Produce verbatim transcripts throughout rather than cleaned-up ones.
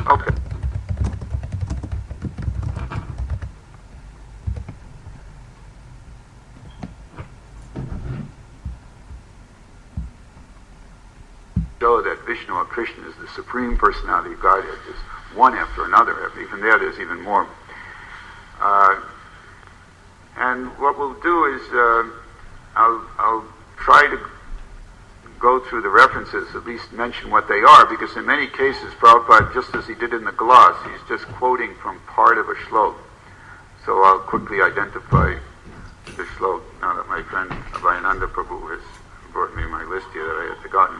Okay. Show that Vishnu or Krishna is the Supreme Personality of Godhead, just one after another. Even there, there's even more. Uh, and what we'll do is, uh, I'll, I'll try to go through the references, at least mention what they are, because in many cases, Prabhupada, just as he did in the gloss, he's just quoting from part of a shlok. So I'll quickly identify the shlok, now that my friend Abhayananda Prabhu has brought me my list here that I had forgotten.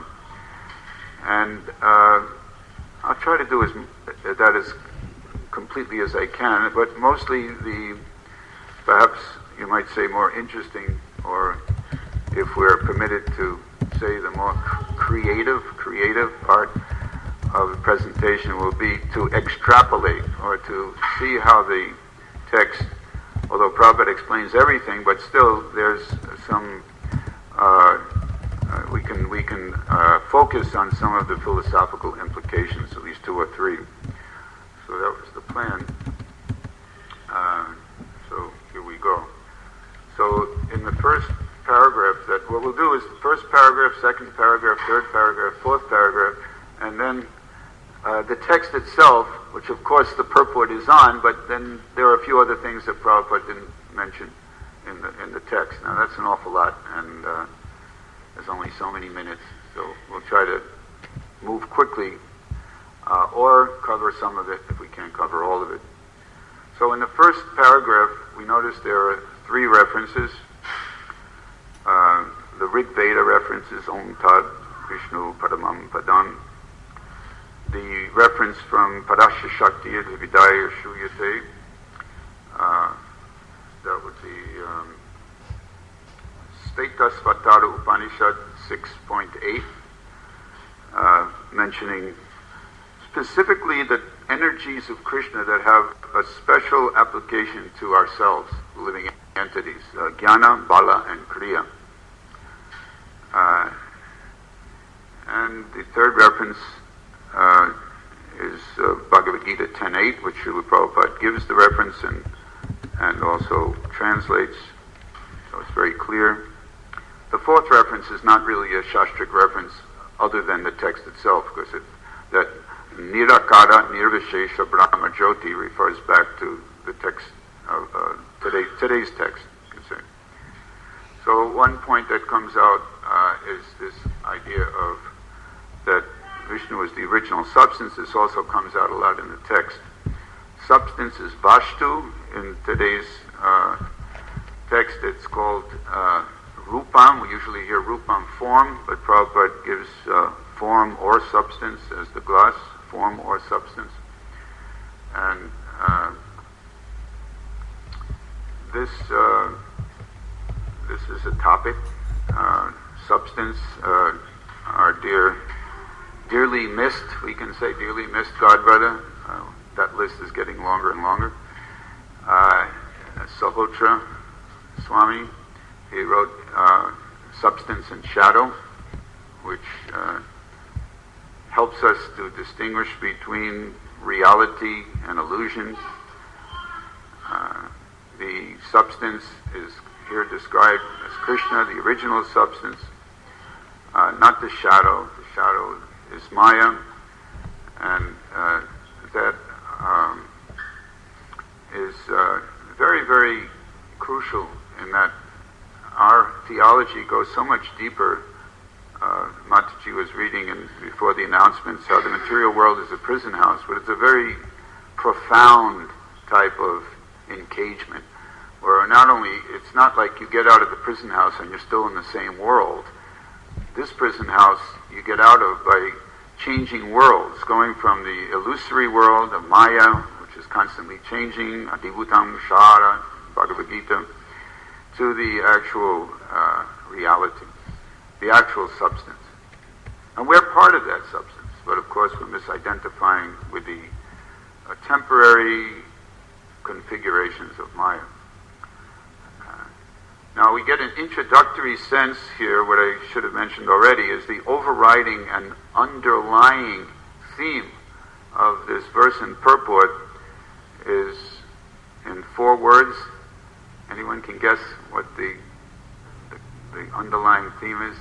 And uh, I'll try to do as, that as completely as I can, but mostly the, perhaps you might say more interesting, or if we're permitted to say the more creative, creative part of the presentation will be to extrapolate, or to see how the text, although Prabhupada explains everything, but still there's some, uh, uh, we can we can uh, focus on some of the philosophical implications, at least two or three. So that was the plan. Uh, so here we go. So in the first paragraph, that what we'll do is the first paragraph, second paragraph, third paragraph, fourth paragraph, and then uh, the text itself, which of course the purport is on, but then there are a few other things that Prabhupada didn't mention in the in the text. Now that's an awful lot, and uh, there's only so many minutes, so we'll try to move quickly, uh, or cover some of it if we can't cover all of it. So in the first paragraph, we notice there are three references. Uh, the Rig Veda references Om Tad Vishnu Padamam Padam. The reference from Padasya Shakti Vidaya Shuyate, uh, that would be um, Steta Svatara Upanishad six point eight, uh, mentioning specifically the energies of Krishna that have a special application to ourselves, living entities, uh, Jnana, Bala, and Kriya. Uh, and the third reference uh, is uh, Bhagavad Gita ten eight, which Srila Prabhupada gives the reference and and also translates, so it's very clear. The fourth reference is not really a Shastric reference other than the text itself, because it, that Nirakara Nirvishesha Brahma Jyoti refers back to the text of uh, today, today's text, you could say. So one point that comes out uh, is this idea of that Vishnu is the original substance. This also comes out a lot in the text. Substance is Vashtu. In today's uh, text it's called uh, Rupam. We usually hear Rupam, form, but Prabhupada gives uh, form or substance as the gloss, form or substance. And uh, this uh, this is a topic, uh, substance, uh, our dear, dearly missed, we can say dearly missed Godbrother. Uh, that list is getting longer and longer. Uh, Sahotra Swami, he wrote uh, Substance and Shadow, which uh, helps us to distinguish between reality and illusion. Uh, the substance is here described as Krishna, the original substance, uh, not the shadow. The shadow is Maya, and uh, that um, is uh, very, very crucial in that our theology goes so much deeper. Uh, Mataji was reading in, before the announcements how the material world is a prison house, but it's a very profound type of engagement, where not only, it's not like you get out of the prison house and you're still in the same world. This prison house you get out of by changing worlds, going from the illusory world of Maya, which is constantly changing, Adibhutam Shara, Bhagavad Gita, to the actual uh, reality, the actual substance. And we're part of that substance, but of course we're misidentifying with the uh, temporary configurations of Maya. Uh, now we get an introductory sense here, what I should have mentioned already, is the overriding and underlying theme of this verse in purport is in four words. Anyone can guess what the, the, the underlying theme is?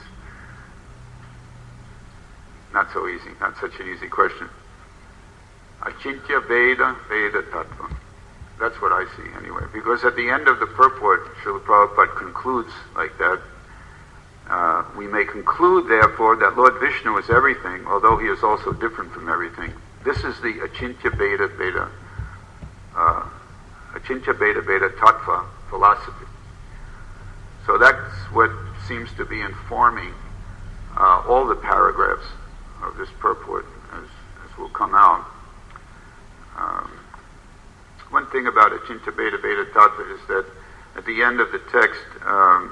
Not so easy, not such an easy question. Achintya Veda Veda Tattva. That's what I see anyway. Because at the end of the purport, Srila Prabhupada concludes like that. Uh, we may conclude, therefore, that Lord Vishnu is everything, although he is also different from everything. This is the Achintya Veda Veda, uh, Achintya Veda Veda Tattva philosophy. So that's what seems to be informing uh, all the paragraphs of this purport as, as will come out. Um, one thing about Achintya Veda Veda Tattva is that at the end of the text, um,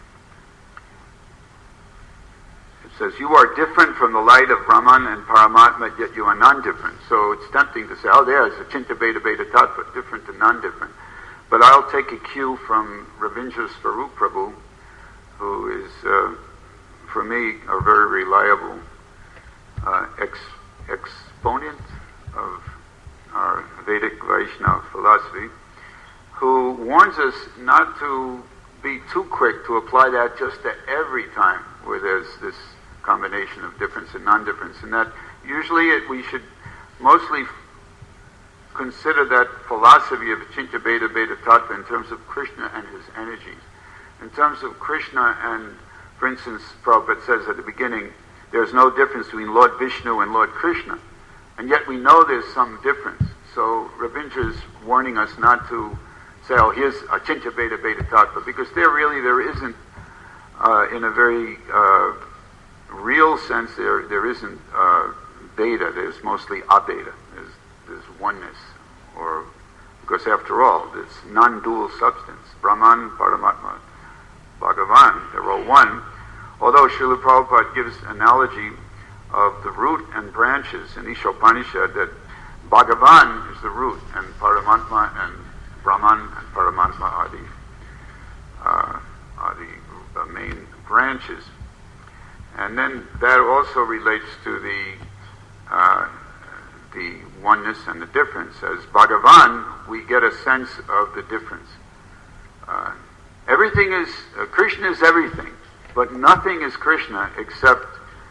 it says, you are different from the light of Brahman and Paramatma, yet you are non-different. So it's tempting to say, oh, there's Achintya Veda Veda Tattva, different and non-different. But I'll take a cue from Ravindra Swarup Prabhu, who is, uh, for me, a very reliable uh, ex- exponent of our Vedic Vaishnava philosophy, who warns us not to be too quick to apply that just to every time where there's this combination of difference and non-difference, and that usually it, we should mostly f- consider that philosophy of Achintya Veda Veda Tattva in terms of Krishna and his energies. In terms of Krishna and, for instance, Prabhupada says at the beginning, there's no difference between Lord Vishnu and Lord Krishna, and yet we know there's some difference. So Ravindra is warning us not to say, oh, here's Achintya Veda Veda Tattva, because there really, there isn't, uh, in a very uh, real sense, there there isn't uh, Veda, there's mostly Abeda, there's, there's oneness, or, because after all, it's non-dual substance, Brahman, Paramatma, Bhagavan, they're all one, although Srila Prabhupada gives analogy of the root and branches in Ishopanishad that Bhagavan is the root, and Paramatma and Brahman and Paramatma are the, uh, are the uh, main branches. And then that also relates to the uh, the oneness and the difference. As Bhagavan, we get a sense of the difference. Uh, everything is, uh, Krishna is everything, but nothing is Krishna except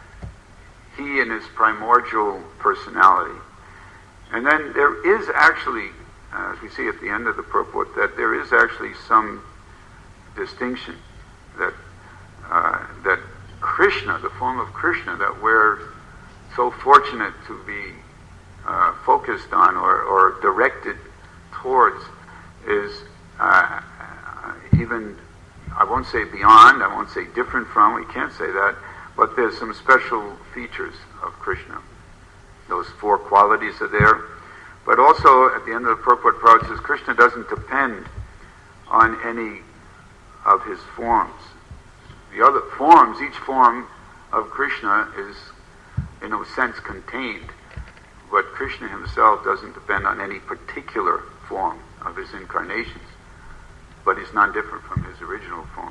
he in his primordial personality. And then there is actually, uh, as we see at the end of the purport, that there is actually some distinction that uh, that Krishna, the form of Krishna that we're so fortunate to be uh, focused on or, or directed towards, is uh, even, I won't say beyond, I won't say different from, we can't say that, but there's some special features of Krishna. Those four qualities are there. But also, at the end of the purport, Prabhupada says Krishna doesn't depend on any of his forms. The other forms, each form of Krishna is, in a sense, contained. But Krishna himself doesn't depend on any particular form of his incarnations. But he's not different from his original form.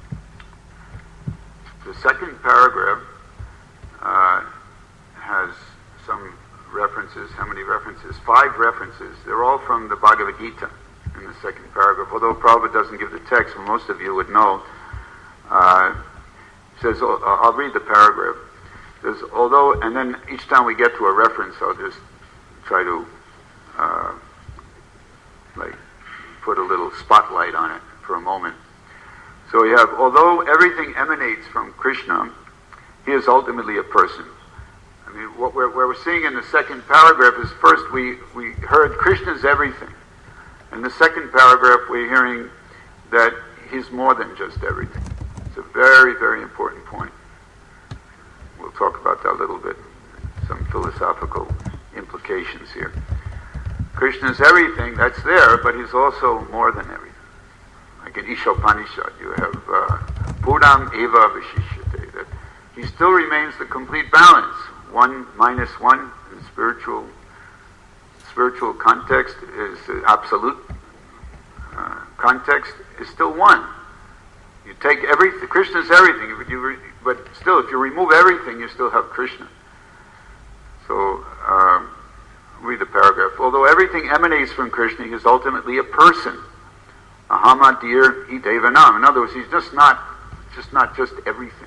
The second paragraph uh, has some references. How many references? Five references. They're all from the Bhagavad Gita in the second paragraph. Although Prabhupada doesn't give the text, well, most of you would know. Uh, says, uh, I'll read the paragraph. Says, although, and then each time we get to a reference, I'll just try to uh, like put a little spotlight on it for a moment. So we have, although everything emanates from Krishna, he is ultimately a person. I mean, what we're, what we're seeing in the second paragraph is, first we, we heard Krishna's everything. In the second paragraph, we're hearing that he's more than just everything. It's a very, very important point. We'll talk about that a little bit, some philosophical implications here. Krishna's everything, that's there, but he's also more than everything. Like in Ishopanishad, you have uh, Pudam Eva Vishishyate, that he still remains the complete balance. One minus one in spiritual spiritual context is uh, absolute uh, context is still one. You take everything, Krishna's everything, but, you re, but still, if you remove everything, you still have Krishna. So, um, read the paragraph. Although everything emanates from Krishna, he is ultimately a person. Ahamadir hi devanam. In other words, he's just not, just not just everything.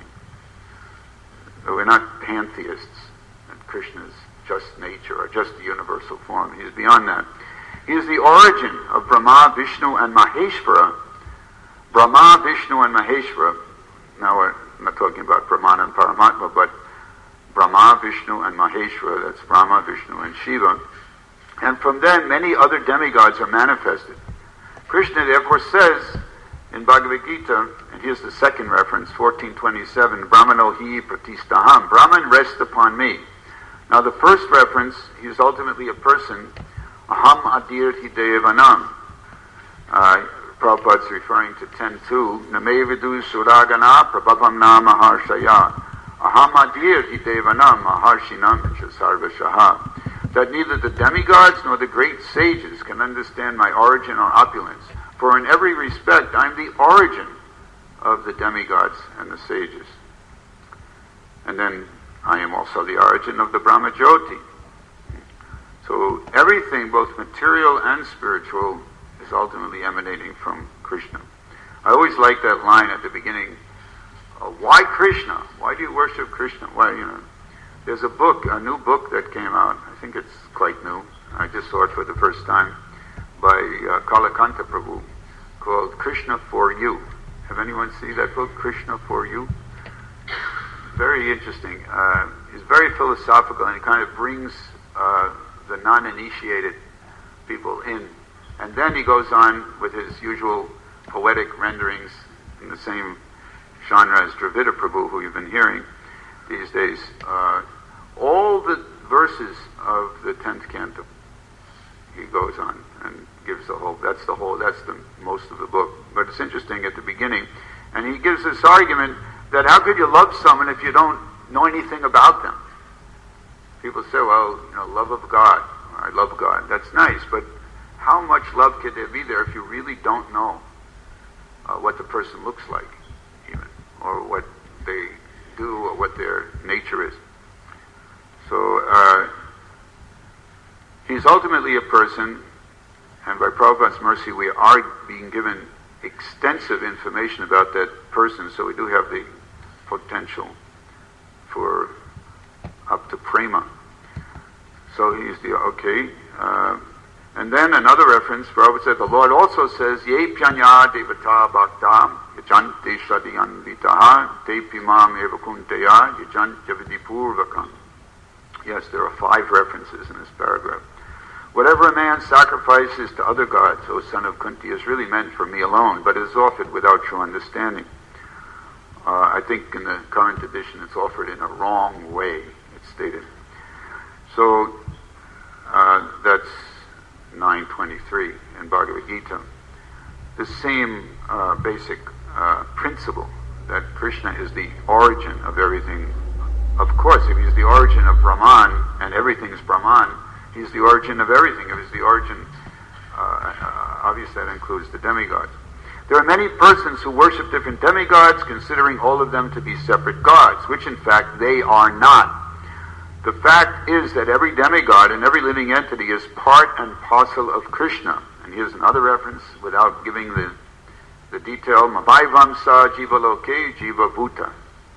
We're not pantheists. That Krishna is just nature or just the universal form. He is beyond that. He is the origin of Brahma, Vishnu, and Maheshvara. Brahma, Vishnu, and Maheshvara. Now we're not talking about Brahmana and Paramatma, but Brahma, Vishnu, and Maheshvara. That's Brahma, Vishnu, and Shiva. And from then, many other demigods are manifested. Krishna therefore says in Bhagavad Gita, and here's the second reference, fourteen twenty-seven, Brahmano hi pratistaham. Brahman rests upon me. Now the first reference, he is ultimately a person. Aham adir hi devanam. Uh, Prabhupada's referring to ten two. Name vidu suragana prabhavam nama harshaya. Aham adir hi devanam maharshinam sarvashaha. That neither the demigods nor the great sages can understand my origin or opulence. For in every respect I am the origin of the demigods and the sages. And then I am also the origin of the Brahma Jyoti. So everything, both material and spiritual, is ultimately emanating from Krishna. I always like that line at the beginning. Uh, why Krishna? Why do you worship Krishna? Why, you know? There's a book, a new book that came out. I think it's quite new. I just saw it for the first time by uh, Kalakanta Prabhu, called Krishna for You. Have anyone seen that book, Krishna for You? Very interesting. Uh, it's very philosophical, and it kind of brings uh, the non-initiated people in. And then he goes on with his usual poetic renderings in the same genre as Dravida Prabhu, who you've been hearing these days. Uh, all the verses of the tenth canto, he goes on and gives the whole, that's the whole, that's the most of the book. But it's interesting at the beginning. And he gives this argument that how could you love someone if you don't know anything about them? People say, well, you know, love of God. I love God. That's nice, but how much love could there be there if you really don't know uh, what the person looks like, even, or what they do, or what their nature is? So uh, he's ultimately a person, and by Prabhupada's mercy we are being given extensive information about that person, so we do have the potential for up to prema. So he's the, okay. Uh, and then another reference, Prabhupada said, the Lord also says, Ye pyanya devata bhakta yajante shradyanvitaha te pimam evakunteya yajantya vidipurvakam. Yes, there are five references in this paragraph. Whatever a man sacrifices to other gods, O son of Kunti, is really meant for me alone, but is offered without true understanding. Uh, I think in the current edition it's offered in a wrong way, it's stated. So uh, that's nine twenty-three in Bhagavad Gita. The same uh, basic uh, principle that Krishna is the origin of everything. Of course, if he's the origin of Brahman, and everything is Brahman, he's the origin of everything. If he's the origin, uh, uh, obviously that includes the demigods. There are many persons who worship different demigods, considering all of them to be separate gods, which in fact they are not. The fact is that every demigod and every living entity is part and parcel of Krishna. And here's another reference, without giving the, the detail, Mabhaivamsa jiva loke jiva bhuta.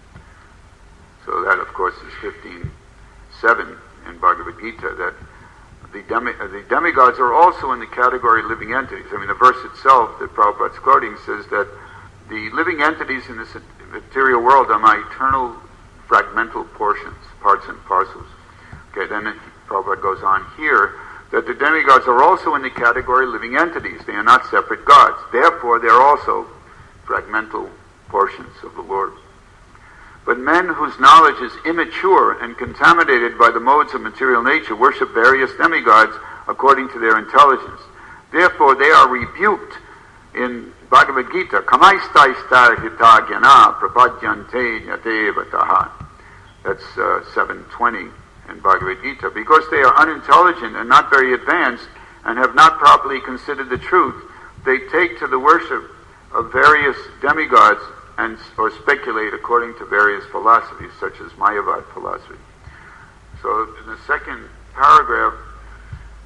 So that, of course, is fifteen seven in Bhagavad Gita, that the, demi, uh, the demigods are also in the category of living entities. I mean, the verse itself that Prabhupada's quoting says that the living entities in this material world are my eternal fragmental portions, parts and parcels. Okay, then it, Prabhupada goes on here, that the demigods are also in the category of living entities. They are not separate gods. Therefore, they are also fragmental portions of the Lord. But men whose knowledge is immature and contaminated by the modes of material nature worship various demigods according to their intelligence. Therefore, they are rebuked in Bhagavad Gita. Kamaistaistar hita gyana prapadyante nyatevataha. That's uh, seven twenty in Bhagavad Gita. Because they are unintelligent and not very advanced and have not properly considered the truth, they take to the worship of various demigods and or speculate according to various philosophies, such as Mayavad philosophy. So in the second paragraph,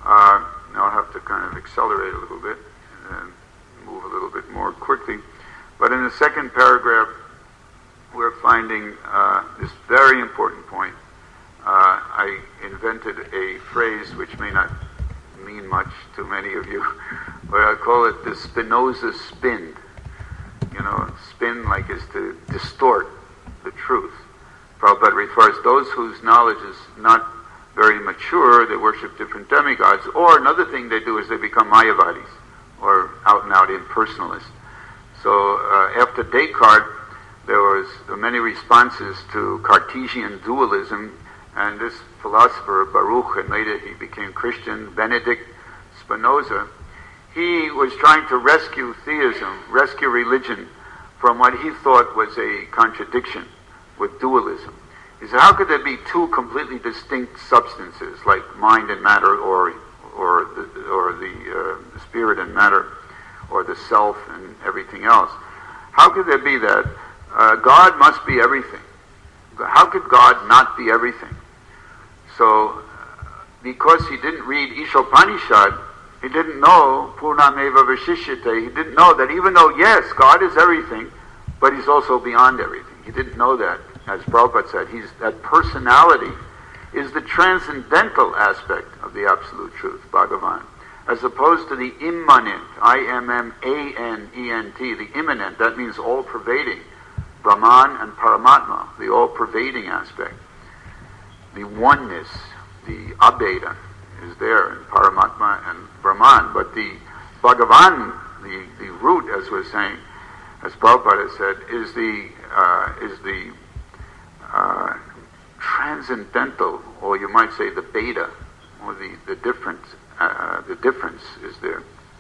Uh, I'll have to kind of accelerate a little bit and move a little bit more quickly. But in the second paragraph, we're finding uh, this very important point. Uh, I invented a phrase which may not mean much to many of you, but I call it the Spinoza spin. You know, spin like is to distort the truth. Prabhupada refers those whose knowledge is not very mature, they worship different demigods, or another thing they do is they become Mayavadis, or out and out impersonalists. So uh, after Descartes, there was many responses to Cartesian dualism, and this philosopher, Baruch, and later he became Christian, Benedict Spinoza, he was trying to rescue theism, rescue religion from what he thought was a contradiction with dualism. He said, how could there be two completely distinct substances, like mind and matter, or or the, or the uh, spirit and matter, or the self and everything else? How could there be that? Uh, God must be everything. How could God not be everything? So, because he didn't read Ishopanishad, he didn't know Purnameva Vishishyate. He didn't know that even though, yes, God is everything, but he's also beyond everything. He didn't know that. As Prabhupada said, he's, that personality is the transcendental aspect of the absolute truth, Bhagavan, as opposed to the immanent, I M M A N E N T, the immanent, that means all-pervading, Brahman and Paramatma, the all-pervading aspect. The oneness, the Abheda, is there in Paramatma and Brahman, but the Bhagavan, the, the root, as we're saying, as Prabhupada has said, is the uh, is the uh, transcendental, or you might say the beta, or the the difference. Uh, the difference is there.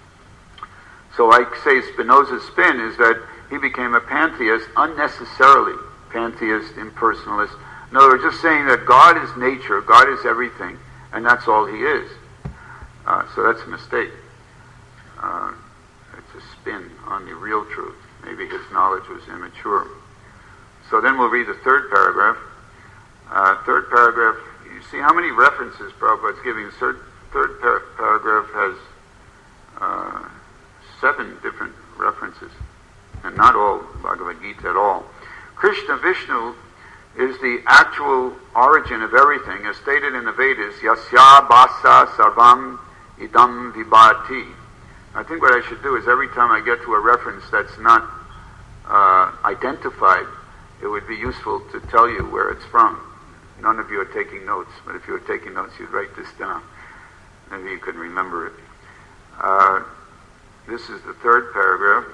So I say Spinoza's spin is that he became a pantheist unnecessarily, pantheist, impersonalist. In other words, just saying that God is nature, God is everything, and that's all he is. Uh, so that's a mistake. Uh, it's a spin on the real truth. Maybe his knowledge was immature. So then we'll read the third paragraph. Uh, third paragraph, you see how many references Prabhupada's giving. The third, third par- paragraph has uh, seven different references, and not all Bhagavad Gita at all. Krishna Vishnu is the actual origin of everything, as stated in the Vedas, Yasya Basa Sarvam Idam Vibhati. I think what I should do is every time I get to a reference that's not uh, identified, it would be useful to tell you where it's from. None of you are taking notes, but if you were taking notes, you'd write this down. Maybe you could remember it. Uh, this is the third paragraph.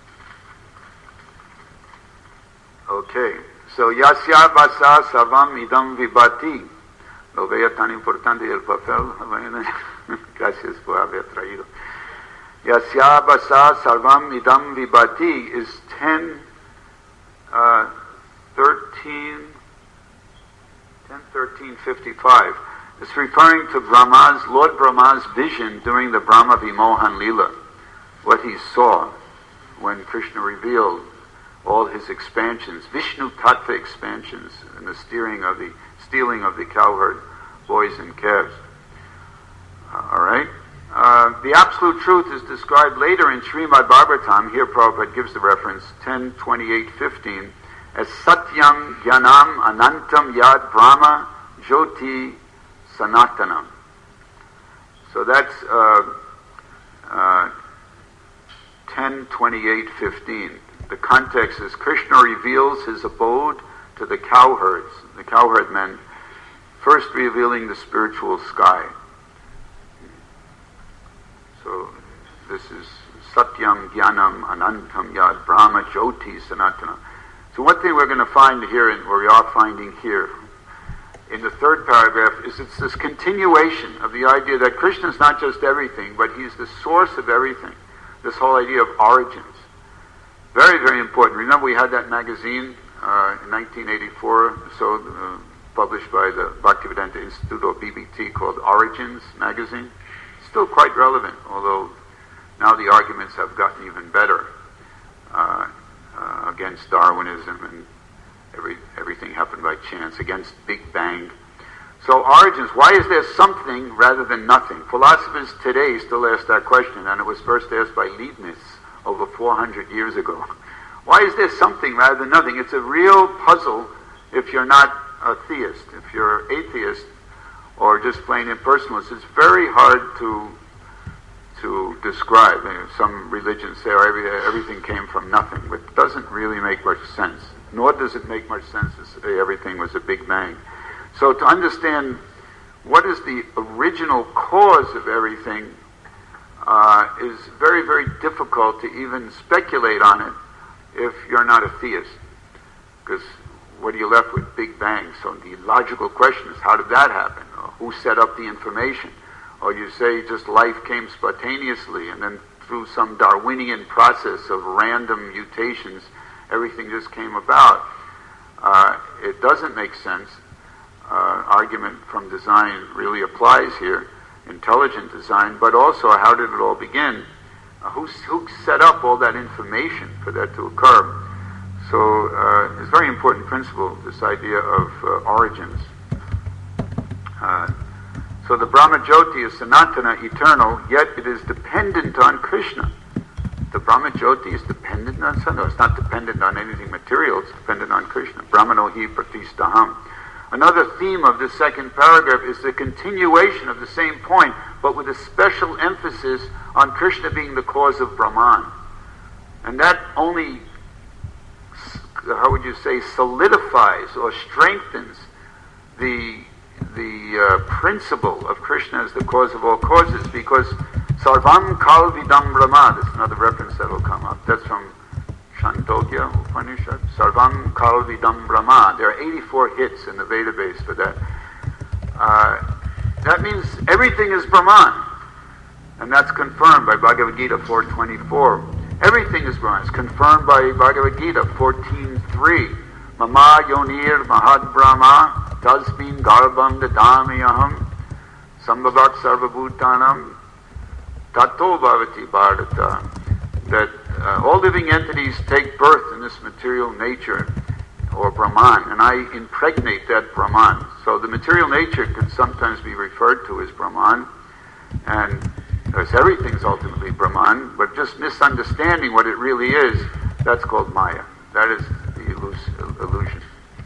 Okay. So, Yasya Basa Sarvam Idam Vibhati. Lo vea tan importante el papel. Gracias por haber traído. Yasya Basa Sarvam Idam Vibhati is ten, uh, thirteen, ten, thirteen, fifty-five. It's referring to Brahma's, Lord Brahma's vision during the Brahma Vimohan Lila, what he saw when Krishna revealed all his expansions, Vishnu Tattva expansions, and the steering of the stealing of the cowherd boys and calves. Uh, all right. Uh, the absolute truth is described later in Srimad Bhagavatam. Here Prabhupada gives the reference, ten twenty-eight fifteen, as Satyam Jnanam Anantam Yad Brahma Jyoti Sanatanam. So that's uh, uh, ten twenty-eight fifteen. The context is Krishna reveals his abode to the cowherds, the cowherd men, first revealing the spiritual sky. So this is Satyam Jnanam Anantam Yad Brahma Jyoti Sanatana. So one thing we're going to find here, and we are finding here, in the third paragraph, is it's this continuation of the idea that Krishna is not just everything, but he's the source of everything. This whole idea of origins. Very, very important. Remember we had that magazine uh, in nineteen eighty-four, so uh, published by the Bhaktivedanta Institute, or B B T, called Origins magazine. Still quite relevant, although now the arguments have gotten even better uh, uh, against Darwinism and every everything happened by chance, against Big Bang. So origins, why is there something rather than nothing? Philosophers today still ask that question, and it was first asked by Leibniz over four hundred years ago. Why is there something rather than nothing? It's a real puzzle if you're not a theist. If you're atheist or just plain impersonalist, it's very hard to to describe. You know, some religions say, oh, every, everything came from nothing, but it doesn't really make much sense. Nor does it make much sense to say everything was a Big Bang. So to understand what is the original cause of everything uh, is very, very difficult to even speculate on it if you're not a theist. Because what are you left with? Big Bang. So the logical question is, how did that happen? Or who set up the information? Or you say just life came spontaneously, and then through some Darwinian process of random mutations, everything just came about. Uh, it doesn't make sense. Uh, argument from design really applies here, intelligent design, but also how did it all begin? Uh, who, who set up all that information for that to occur? So uh, it's a very important principle, this idea of uh, origins. Uh, so the Brahma Jyoti is Sanatana, eternal, yet it is dependent on Krishna. The Brahma Jyoti is dependent on Sanatana. It's not dependent on anything material, it's dependent on Krishna. Brahmano hi pratistaham. Another theme of this second paragraph is the continuation of the same point, but with a special emphasis on Krishna being the cause of Brahman. And that only, how would you say, solidifies or strengthens the the uh, principle of Krishna as the cause of all causes, because Sarvam Kalvidam Brahma, that's another reference that will come up. That's from Chandogya Upanishad. Sarvam Kalvidam Brahma. There are eighty-four hits in the Veda base for that. Uh, that means everything is Brahman. And that's confirmed by Bhagavad Gita four twenty-four. Everything is Brahman. It's confirmed by Bhagavad Gita fourteen three. Mama Yonir Mahad Brahma Tasmin Garbham Dadami Aham Sambhavak Sarvabhutanam Tato Bhavati Bharata. That uh, all living entities take birth in this material nature, or Brahman, and I impregnate that Brahman. So the material nature can sometimes be referred to as Brahman, and because everything's ultimately Brahman, but just misunderstanding what it really is, that's called Maya. That is the illus- illusion.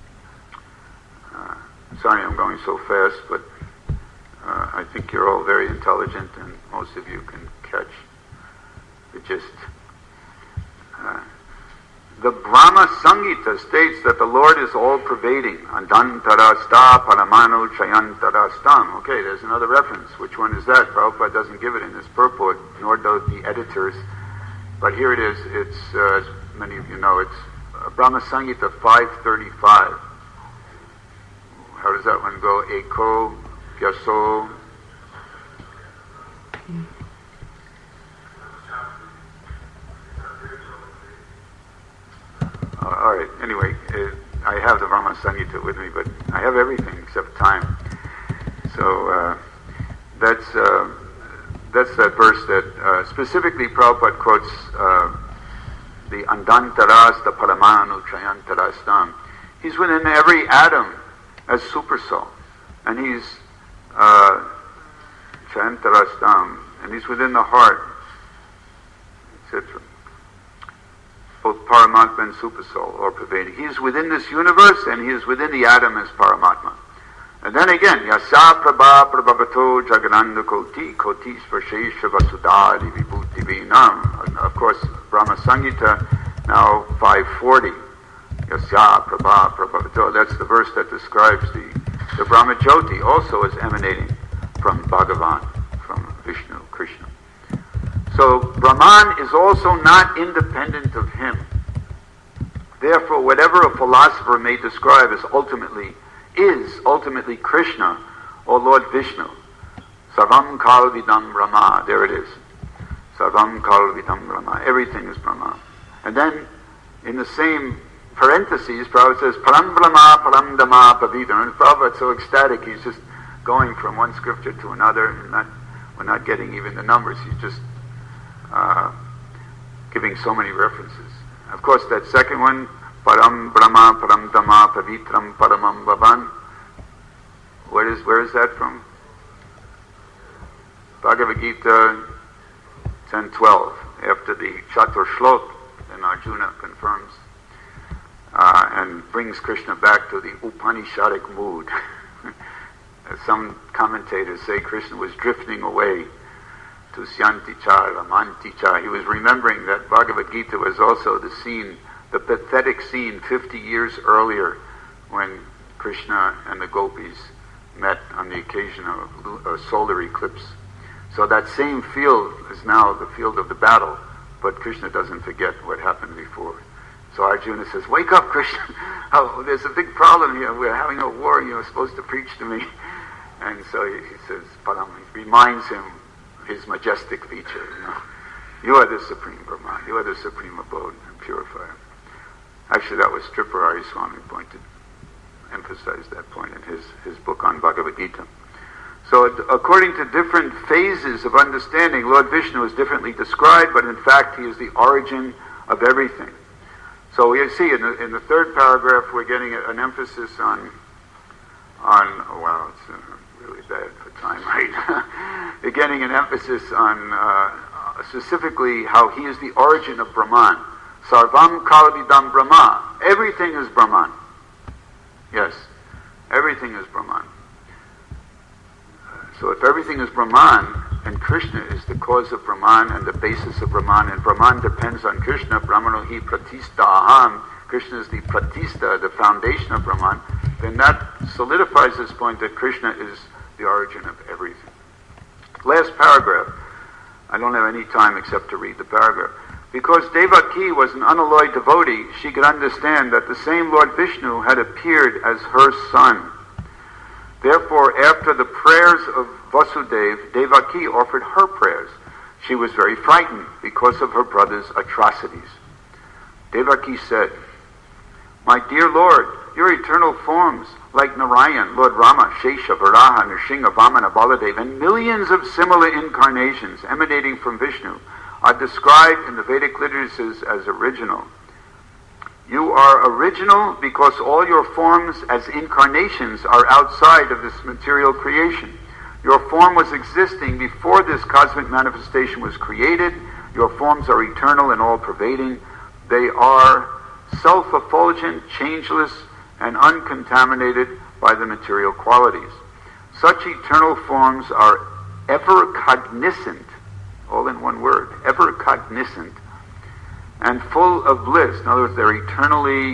Uh, sorry I'm going so fast, but uh, I think you're all very intelligent, and most of you can catch the gist. Uh, the Brahma Samhita states that the Lord is all-pervading. Andantarasta paramanu chayantarastam. Okay, there's another reference. Which one is that? Prabhupada doesn't give it in this purport, nor do the editors. But here it is. It's, uh, as many of you know, it's uh, Brahma Samhita five thirty-five. How does that one go? Eko, Pyaso. Uh, all right, anyway, uh, I have the Brahma Samhita with me, but I have everything except time. So uh, that's uh, that's that verse that uh, specifically Prabhupada quotes uh, the Andantaras, the Paramanu Chayantarastam. He's within every atom as super soul, and he's uh, Chayantarastam, and he's within the heart, et cetera. Both Paramatma and Super Soul, or pervading. He is within this universe, and he is within the atom as Paramatma. And then again, Yasa Prabha Prabhavato Jagananda Koti Koti Svarshesha Vasudhari Vibhuti Vinam. Of course, Brahma Samhita, now five forty. Yasa Prabha Prabhavato. That's the verse that describes the, the Brahma Jyoti, also as emanating from Bhagavan, from Vishnu, Krishna. So Brahman is also not independent of him. Therefore, whatever a philosopher may describe as ultimately, is ultimately Krishna or Lord Vishnu. Sarvam Kalvidam Brahma. There it is. Sarvam Kalvidam Brahma. Everything is Brahma. And then, in the same parentheses, Prabhupada says, Param Brahma, Param Dhamma, Pavitra. And Prabhupada's so ecstatic, he's just going from one scripture to another. And not, we're not getting even the numbers. He's just Uh, giving so many references. Of course, that second one, Param Brahma, Param Dhamma, Pavitram, Paramam Bhavan. Where is, where is that from? Bhagavad Gita ten twelve. After the Chatur Shlok, then Arjuna confirms uh, and brings Krishna back to the Upanishadic mood. As some commentators say, Krishna was drifting away to Syanticha, Ramanticha. He was remembering that Bhagavad Gita was also the scene, the pathetic scene fifty years earlier when Krishna and the gopis met on the occasion of a solar eclipse. So that same field is now the field of the battle, but Krishna doesn't forget what happened before. So Arjuna says, "Wake up, Krishna! Oh, there's a big problem here. We're having a war. You're supposed to preach to me." And so he, he says, Param, he reminds him his majestic feature. You know, you are the supreme Brahman. You are the supreme abode and purifier. Actually, that was Tripurari Swami pointed, emphasized that point in his, his book on Bhagavad Gita. So according to different phases of understanding, Lord Vishnu is differently described, but in fact he is the origin of everything. So we see in the, in the third paragraph we're getting an emphasis on, on well, it's uh, really bad for time, right? We're getting an emphasis on uh, specifically how he is the origin of Brahman. Sarvam Kalavidam Brahma. Everything is Brahman. Yes, everything is Brahman. So if everything is Brahman, and Krishna is the cause of Brahman and the basis of Brahman, and Brahman depends on Krishna, Brahmano hi pratista aham, Krishna is the pratista, the foundation of Brahman, then that solidifies this point that Krishna is the origin of everything. Last paragraph. I don't have any time except to read the paragraph. Because Devaki was an unalloyed devotee, she could understand that the same Lord Vishnu had appeared as her son. Therefore, after the prayers of Vasudeva, Devaki offered her prayers. She was very frightened because of her brother's atrocities. Devaki said, "My dear Lord, your eternal forms, like Narayan, Lord Rama, Shesha, Varaha, Nrsimha, Vamana, Baladev, and millions of similar incarnations emanating from Vishnu, are described in the Vedic literatures as original. You are original because all your forms as incarnations are outside of this material creation. Your form was existing before this cosmic manifestation was created. Your forms are eternal and all-pervading. They are self-effulgent, changeless, and uncontaminated by the material qualities. Such eternal forms are ever cognizant, all in one word, ever cognizant, and full of bliss. In other words, they're eternally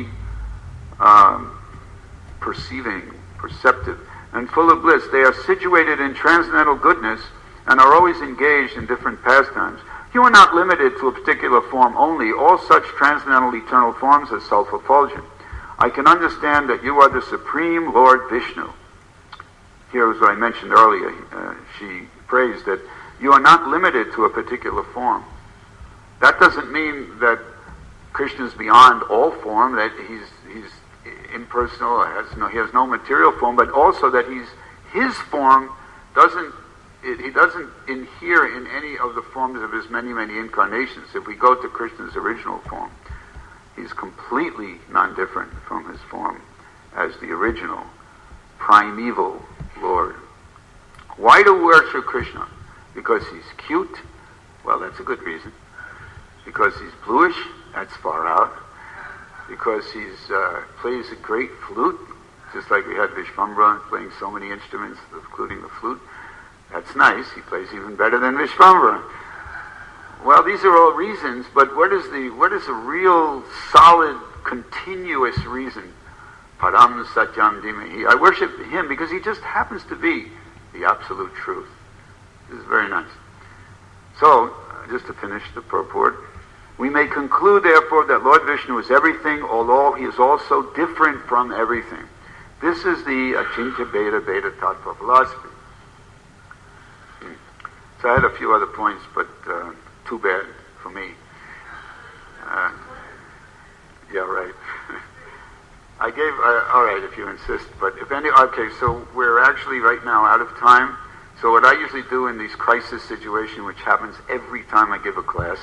um, perceiving, perceptive, and full of bliss. They are situated in transcendental goodness and are always engaged in different pastimes. You are not limited to a particular form only. All such transcendental eternal forms are self-effulgent. I can understand that you are the Supreme Lord Vishnu." Here is what I mentioned earlier. Uh, she prays that you are not limited to a particular form. That doesn't mean that Krishna is beyond all form, that he's he's impersonal, has no, he has no material form, but also that he's his form doesn't it, he doesn't inhere in any of the forms of his many many incarnations. If we go to Krishna's original form, he's completely non-different from his form as the original primeval Lord. Why do we worship Krishna? Because he's cute? Well, that's a good reason. Because he's bluish? That's far out. Because he uh, plays a great flute, just like we had Vishvambhara playing so many instruments, including the flute. That's nice. He plays even better than Vishvambhara. Well, these are all reasons, but what is the what is a real, solid, continuous reason? Param Satyam Dhimahi. I worship him because he just happens to be the absolute truth. This is very nice. So, uh, just to finish the purport, we may conclude, therefore, that Lord Vishnu is everything, although he is also different from everything. This is the Achintya Bheda Bheda Tattva philosophy. Hmm. So I had a few other points, but uh, too bad for me. Uh, yeah, right. I gave, uh, all right, if you insist, but if any, okay, so we're actually right now out of time. So what I usually do in these crisis situations, which happens every time I give a class,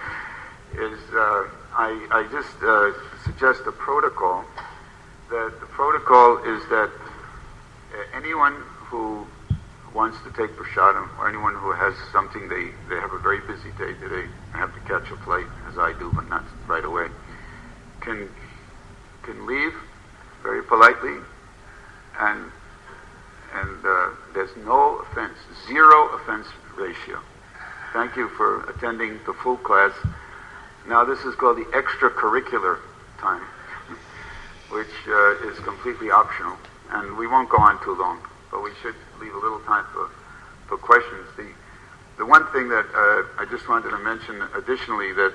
is uh, I, I just uh, suggest a protocol. That the protocol is that uh, anyone who wants to take prasadam, or anyone who has something, they, they have a very busy day today, have to catch a flight, as I do, but not right away, can can leave very politely, and and uh, there's no offense, zero offense ratio. Thank you for attending the full class. Now this is called the extracurricular time, which uh, is completely optional, and we won't go on too long, but we should leave a little time for, for questions. The the one thing that uh, I just wanted to mention additionally, that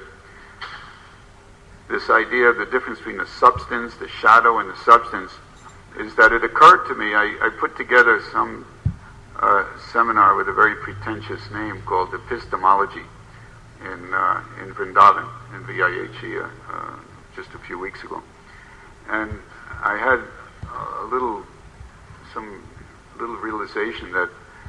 this idea of the difference between the substance, the shadow, and the substance, is that it occurred to me, I, I put together some uh, seminar with a very pretentious name called Epistemology in uh, in Vrindavan, in V I H E, uh, uh, just a few weeks ago. And I had a little, some little realization that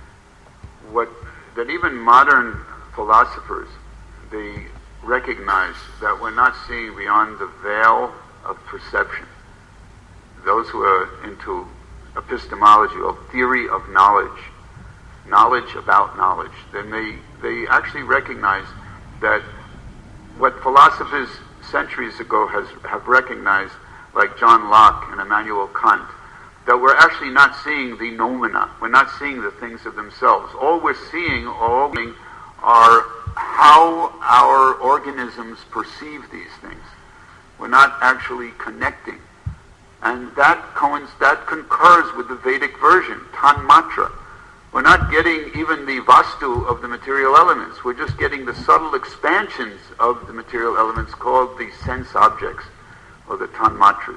what, that even modern philosophers, they recognize that we're not seeing beyond the veil of perception. Those who are into epistemology, or theory of knowledge, knowledge about knowledge, then they, they actually recognize that what philosophers centuries ago has have recognized, like John Locke and Immanuel Kant, that we're actually not seeing the noumena, we're not seeing the things of themselves. All we're seeing, all we are how our organisms perceive these things. We're not actually connecting. And that coinc- that concurs with the Vedic version, Tanmatra. We're not getting even the vastu of the material elements. We're just getting the subtle expansions of the material elements called the sense objects, or the tanmatras.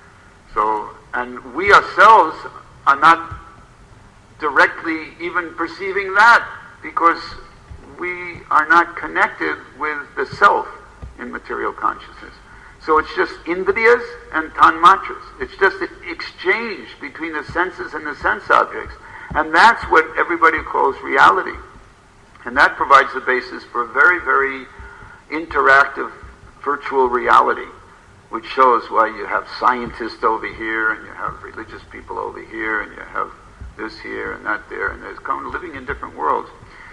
So, and we ourselves are not directly even perceiving that, because we are not connected with the self in material consciousness. So it's just indriyas and tanmatras. It's just an exchange between the senses and the sense objects. And that's what everybody calls reality. And that provides the basis for a very, very interactive virtual reality, which shows why you have scientists over here, and you have religious people over here, and you have this here and that there, and there's kind of living in different worlds.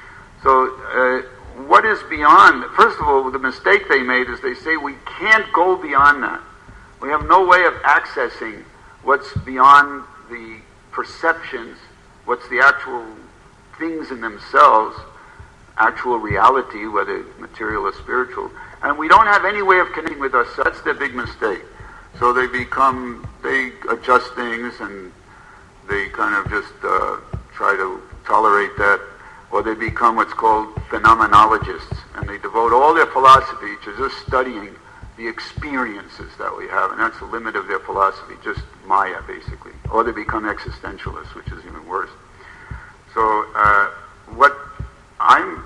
So uh, what is beyond, first of all, the mistake they made is they say we can't go beyond that. We have no way of accessing what's beyond the perceptions, what's the actual things in themselves, actual reality, whether material or spiritual. And we don't have any way of connecting with ourselves. That's their big mistake. So they become, they adjust things, and they kind of just uh, try to tolerate that. Or they become what's called phenomenologists, and they devote all their philosophy to just studying the experiences that we have, and that's the limit of their philosophy, just Maya, basically. Or they become existentialists, which is even worse. So uh, what I'm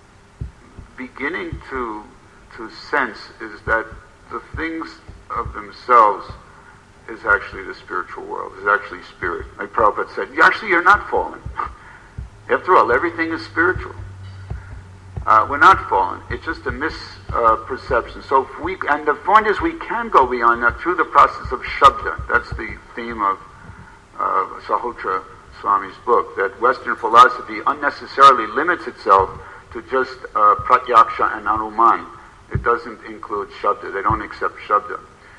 beginning to to sense is that the things of themselves is actually the spiritual world, is actually spirit. Like Prabhupada said, actually you're not fallen. After all, everything is spiritual. Uh, we're not fallen. It's just a misperception. Uh, so if we, and the point is we can go beyond that through the process of Shabda. That's the theme of uh, Sahotra Swami's book, that Western philosophy unnecessarily limits itself to just uh, Pratyaksha and Anuman. It doesn't include Shabda. They don't accept Shabda.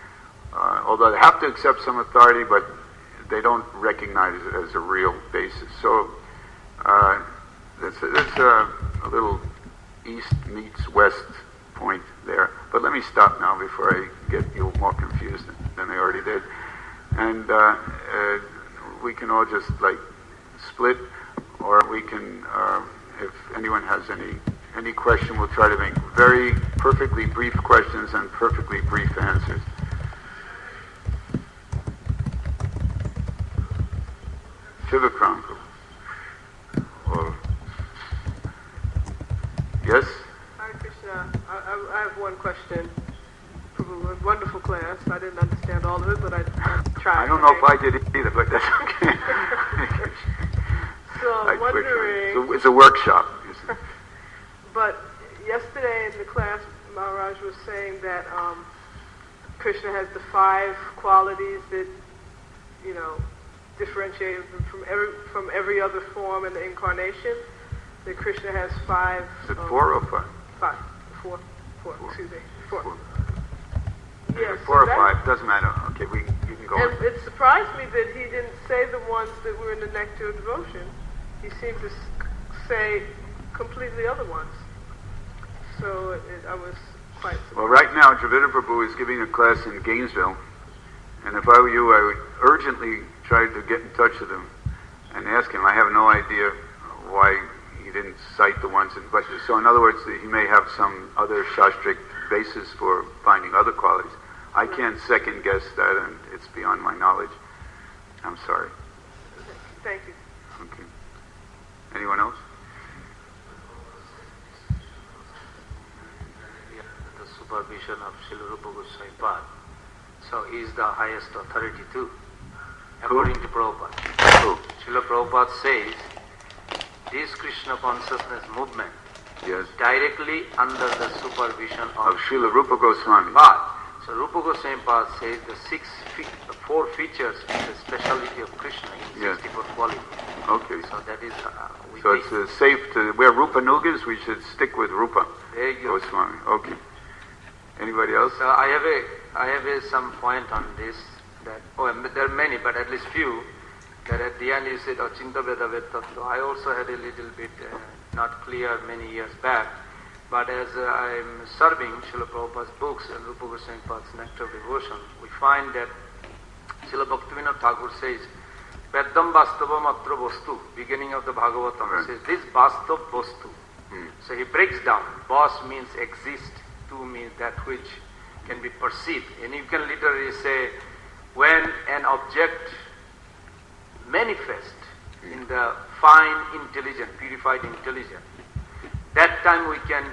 Uh, although they have to accept some authority, but they don't recognize it as a real basis. So uh, that's, a, that's a, a little east meets west point there. But let me stop now before I get you more confused than I already did. And uh, uh, we can all just like split, or we can, uh, if anyone has any any question, we'll try to make very perfectly brief questions and perfectly brief answers. Shivakram. Or yes? Hare Krishna. I, I, I have one question. Wonderful class. I didn't understand all of it, but I, I tried. I don't know if I did it either, but that's okay. So I'm wondering... So it's a workshop. But yesterday in the class, Maharaj was saying that um, Krishna has the five qualities that, you know, differentiated from every from every other form in the incarnation. That Krishna has five. Is it um, four or five? Five, four, four. Four. Excuse me, four. Four. Yeah, Four so or that- five, doesn't matter. Okay, we you can go And on. it surprised me that he didn't say the ones that were in the Nectar of Devotion. He seemed to s- say completely other ones. So it, I was quite surprised. Well, right now, Dravida Prabhu is giving a class in Gainesville, and if I were you, I would urgently try to get in touch with him and ask him. I have no idea why he didn't cite the ones, in, but so in other words, he may have some other shastric basis for finding other qualities. I can't second guess that, and it's beyond my knowledge. I'm sorry. Thank you. Okay. Anyone else? The supervision of Srila Rupa Goswami Pad. So he is the highest authority too, according to Prabhupada. Who? Srila Prabhupada says, this Krishna consciousness movement Yes. directly under the supervision Of of Srila Rupa Goswami. Pad. So Rupa Goswami Pad says the six, fe- the four features is the speciality of Krishna in Yes. sixty-four qualities. Okay. So that is, uh, we So think- it's uh, safe to, where Rupa Nugas, we should stick with Rupa Very good. Goswami. Okay. Anybody else? So I have a, I have a, some point on this that, oh, and there are many, but at least few, that at the end you said, Achinta Veda Vettattva. I also had a little bit uh, not clear many years back, but as uh, I'm serving Srila Prabhupada's books and Rupa Goswami Pad's Nectar of Devotion, we find that Srila Bhaktivinoda Thakur says, Veddam Vastavam Atra Vastu, beginning of the Bhagavatam, Right. says, this Vastav Vastu. Hmm. So he breaks down. Vas means exist, tu means that which can be perceived. And you can literally say, when an object manifests in the fine intelligence, purified intelligence, that time we can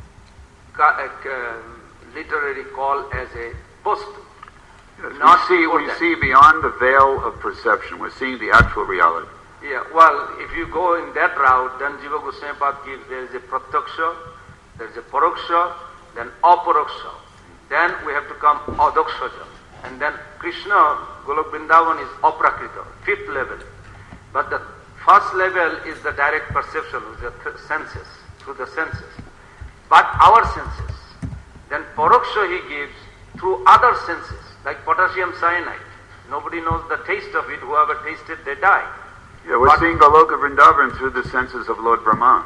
ca- uh, uh, literally call as a vastu. Yes, Not we see, before we that. see beyond the veil of perception. We're seeing the actual reality. Yeah, well, if you go in that route, then Jiva Goswami Pad gives there is a pratyaksha, there is a paroksha, then aparoksha. Then we have to come adakshaja. And then Krishna, Golok Vrindavan is aprakrita, fifth level. But the first level is the direct perception with the th- senses, through the senses. But our senses. Then paroksha he gives through other senses, like potassium cyanide. Nobody knows the taste of it. Whoever tasted, they die. Yeah, we're But- seeing Goloka Vrindavan through the senses of Lord Brahma.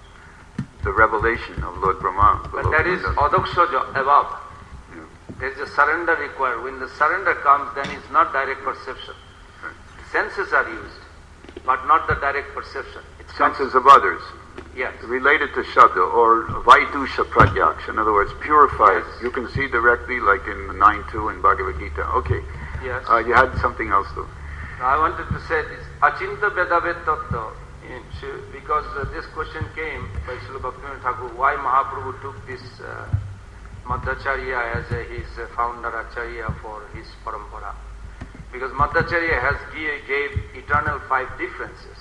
The revelation of Lord Brahma. But Goloka that is Vrindavan. adakshaja, above. Yeah. There is a surrender required. When the surrender comes, then it's not direct perception. Right. Senses are used, but not the direct perception. It comes- Senses of others. Yes. Related to Shabda, or Vaidusha Pratyaksh. In other words, purified. Yes. You can see directly, like in nine two in Bhagavad Gita. Okay. Yes. Uh, you had something else though. Now I wanted to say this Achinta Vedavet Tattva, in Shri- because uh, this question came by Srila Bhaktivinoda Thakur, why Mahaprabhu took this uh, Madhacharya as a, his uh, founder Acharya for his parampara. Because Madhacharya has gave, gave eternal five differences,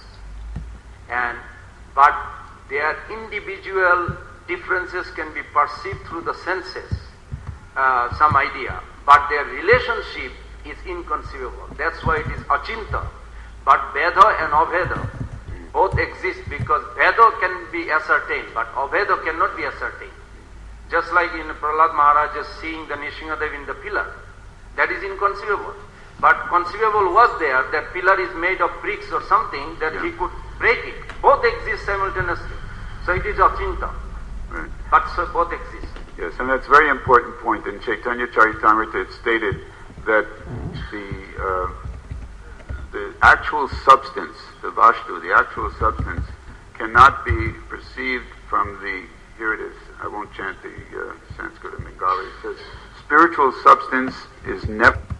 and but their individual differences can be perceived through the senses, uh, some idea, but their relationship is inconceivable. That's why it is Achinta. But Veda and Aveda both exist because Veda can be ascertained, but Aveda cannot be ascertained. Just like in Prahlad Maharaj just seeing the Nishingadev in the pillar, that is inconceivable. But conceivable was there, that pillar is made of bricks or something, that Yeah. he could break it. Both exist simultaneously. So it is Achinta, Right. but so both exist. Yes, and that's a very important point. In Chaitanya Charitamrita it stated that the uh, the actual substance, the Vashtu, the actual substance, cannot be perceived from the, here it is, I won't chant the uh, Sanskrit and Bengali, it says, spiritual substance is never